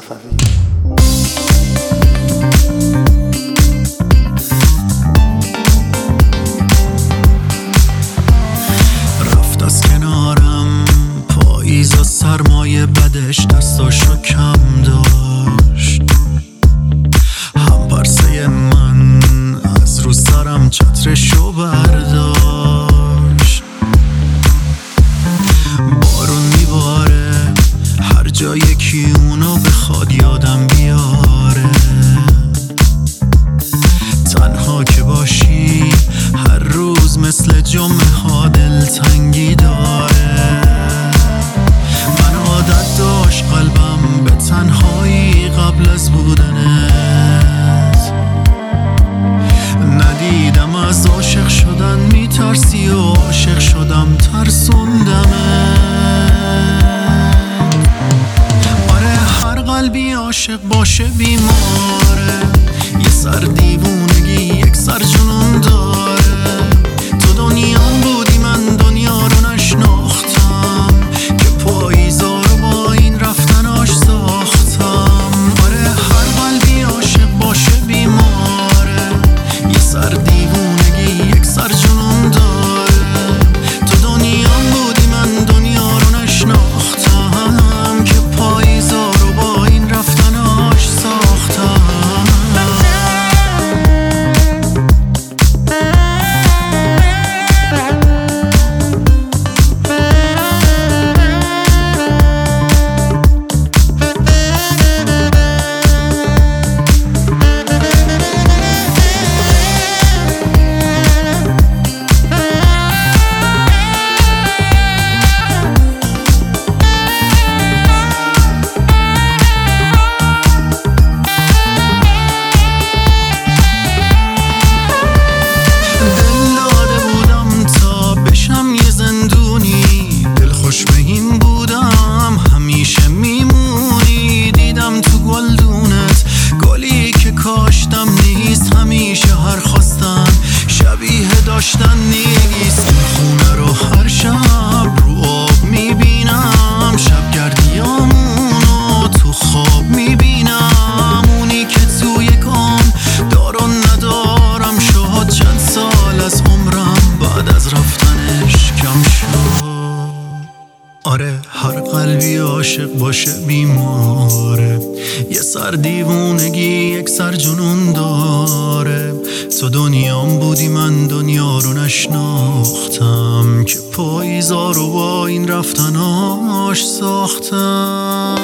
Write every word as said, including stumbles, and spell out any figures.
صفوی. رفت از کنارم پاییز و سرمایه بدش دستاشو کم داشت، هم پرسه من از رو سرم چترشو برداشت. بارون میباره هر جا یکی اونو بخواد یادم بیاره، تنها که باشی هر روز مثل جمعه ها دلتنگی داره. من عادت داشت قلبم به تنهایی قبل از بودنت، ندیدم از عاشق شدن میترسی و عاشق شدم ترسوندمت. آره هر قلبی عاشق باشه بیماره، یه سر دیوونگی یک سر جنون داره. تو دنیام بودی من دنیا رو نشناختم، که پاییزا رو با این رفتناش ساختم. آره هر قلبی عاشق باشه بیماره، یه سر دیوونگی یک سر جنون داره. تو دنیام بودی من دنیا رو نشناختم، که پاییزا رو با این رفتناش ساختم. کاشتم نیست همیشه هر خواستن شبیه داشتن نیست. این خونه رو هر شب رو آب میبینم، شب گردیامونو تو خواب میبینم. اونی که توی کام دارو ندارم شد، چند سال از عمرم بعد از رفتنش کم شد. آره هر قلبی عاشق باشه بیماره، یه سر دیوونگی یک سر جنون داره. تو دنیام بودی من دنیا رو نشناختم، که پاییزا رو با این رفتناش ساختم.